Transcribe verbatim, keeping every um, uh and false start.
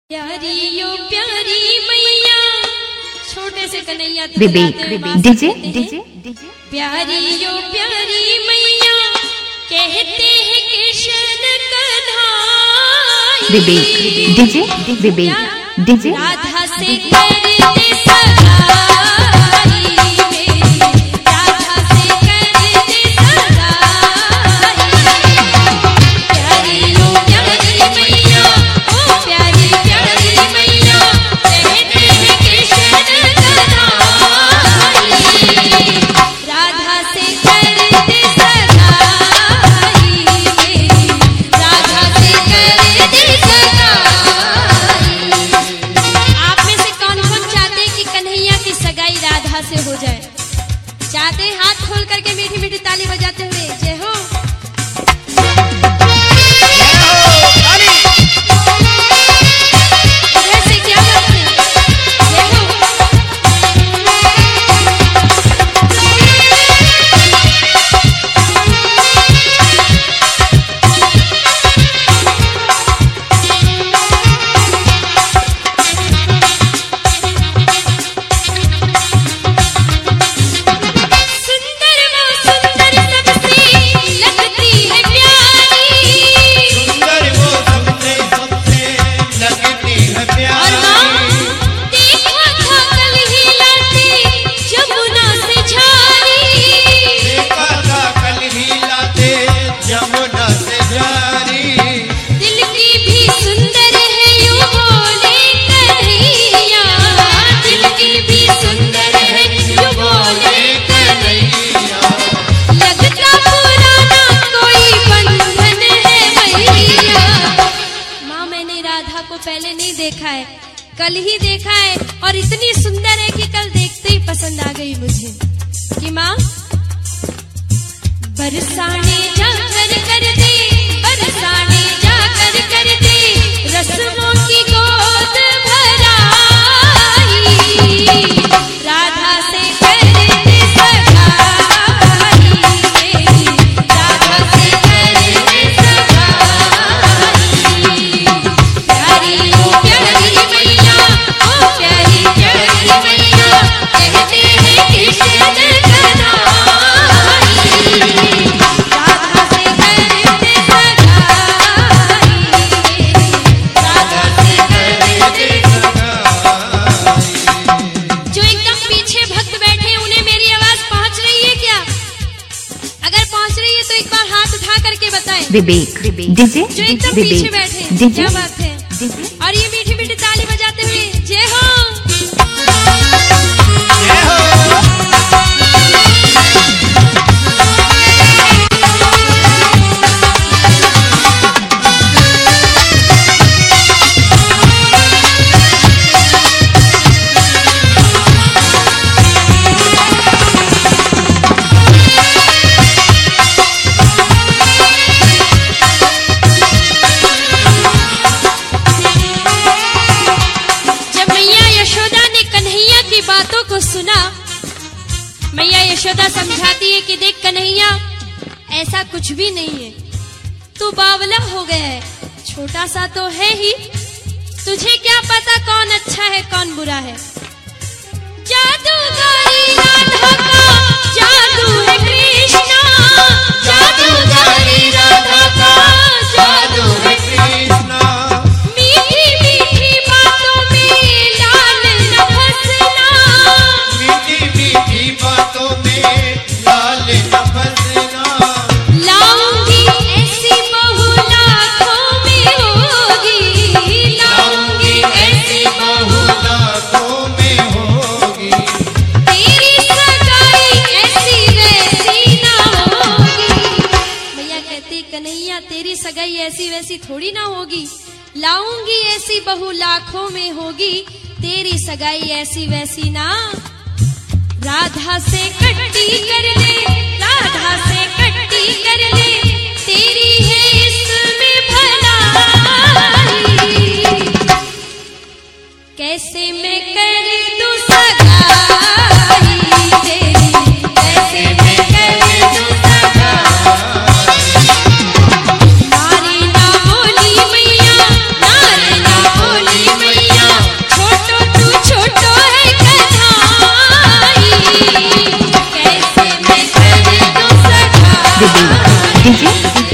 प्यारियो प्यारी मैया छोटे से Kanhaiya Vivek DJ DJ DJ प्यारियो प्यारी मैया कहते हैं कृष्ण कन्हाई विवेक डीजे विवेक डीजे राधा से करते सगाई मेरी राधा से करते सगाई प्यारियो प्यारी मैया ओ प्यारी प्यारी मैया कहते हैं कृष्ण कन्हाई राधा से करते सगाई मेरी राधा से करते सगाई। आप में से कौन कौन चाहते हैं कि कन्हैया की सगाई राधा से हो जाए? चाहते हैं हाथ खोल करके मीठी मीठी ताली बजाते हुए जय हो। उधर से क्या करते हैं? जय हो। सुंदर वो सुंदर सबसे लगती है प्यारी सुंदर वो सबसे सबसे लगती है और प्यारी माँ देखा था कल ही लाते जमुना से झारी देखा था कल ही लाते जमुना से जारी दिल की भी सुंदर है यूं बोले कन्हैया दिल की भी सुंदर है यूं बोले कन्हैया लगता पुराना कोई बंधन है भैया। माँ मैंने राधा को पहले नहीं देखा है, कल ही देखा है और इतनी सुंदर है कि कल देखते ही पसंद आ गई मुझे कि माँ बरसाने जाकर कर दे बरसाने जाकर कर दे रस्मों की गोद भराई राधा से करते सगाई मेरी राधा से करते सगाई प्यारी प्यारी मैया ओ प्यारी प्यारी मैया कहते हैं कृष्ण कन्हाई राधा से करते सगाई राधा से करते जो एकदम पीछे भक्त बैठे हैं उन्हें मेरी आवाज पहुंच रही है क्या? अगर पहुंच रही है तो एक बार हाथ उठा करके बताएं। विवेक डीजे जो एकदम पीछे बैठे हैं डीजे क्या बात है? डीजे और ये मीठी मीठी ताली बजाते हुए जय हो। जय हो जब मैया यशोदा ने कन्हैया की बातों को सुना, मैया यशोदा समझाती है कि देख कन्हैया ऐसा कुछ भी नहीं है, तू बावला हो गया है, छोटा सा तो है ही, तुझे क्या पता कौन अच्छा है कौन बुरा है। जादूगरी राधा का जादू है कृष्णा जादूगरी राधा का जादू है कृष्णा मीठी मीठी बातों में लाल न फंसना मीठी मीठी बातों में लाल न फंसना लाऊंगी ऐसी बहू लाखों में होगी लाऊंगी ऐसी बहू लाखों में होगी तेरी सगाई ऐसी वैसी ना होगी। भैया कहती कन्हैया तेरी सगाई ऐसी वैसी थोड़ी ना होगी, लाऊंगी ऐसी बहू लाखों में होगी तेरी सगाई ऐसी वैसी ना। राधा से कट्टी कर ले राधा से कट्टी कर ले तेरी है इसमें भलाई कैसे मैं कर दूं सगाई तेरी कैसे मैं कर दूं सगाई नारी ना बोली मैया नारी ना बोली विवेक डीजे